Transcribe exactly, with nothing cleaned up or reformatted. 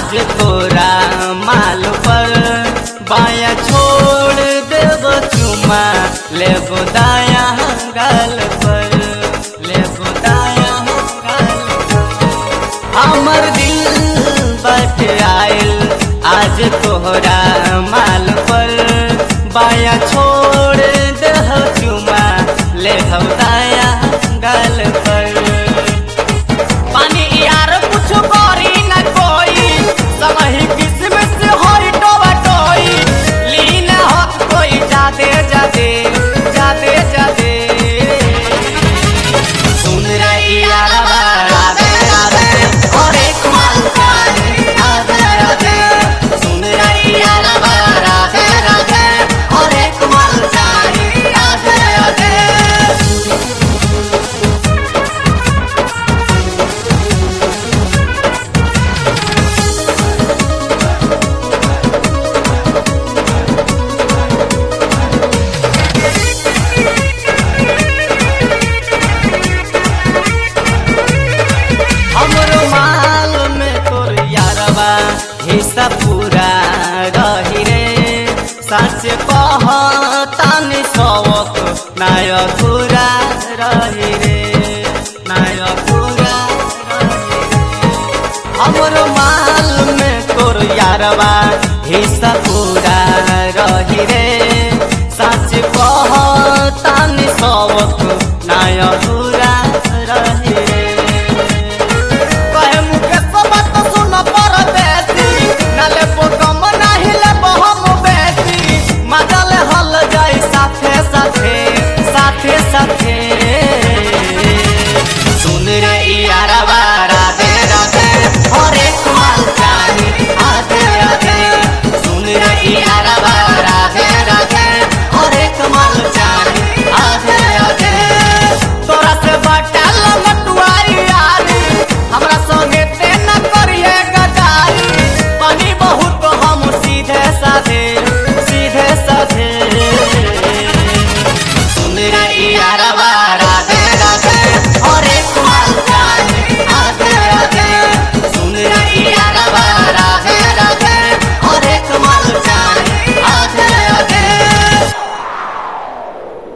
आज तोरा माल पर बाया छोड़ देव चुमा लेबो दाया गाल पर लेबो दाया गाल पर हमर दिल बट आयल आज तोहरा माल पर बाया छोड़ देव चुमा लेबो दाया गाल पर पानी यार कुछ करी न कोई समही किस्म से होई टोबा टोई लीन होत कोई जाते जाते जाते जाते सुन रही यार राधे राधे और एक माल जाने राधे राधे सुन रही यार राधे राधे और एक माल जाने राधे राधे हमरो माल में तोर यारवा हिस्सा पूरा रही रे सच कहतानी शौक नाय पूरा रही रे नाय पूरा रही रे हमरो माल में तोर यारवा हिस्सा पूरा रही रे सच कहतानी शौक नाय पूरा रही रे साथे साथे सुन रही यारवा राधे राधे और एक माल जाने आधे आधे सुन रही यारवा राधे राधे और एक माल जाने आधे आधे तोरा से बटल मटुआरी यारी हमरा संगे ते न करिए गदारी पानी बहुत हम सीधे साधे सीधे साधे सुन रही यार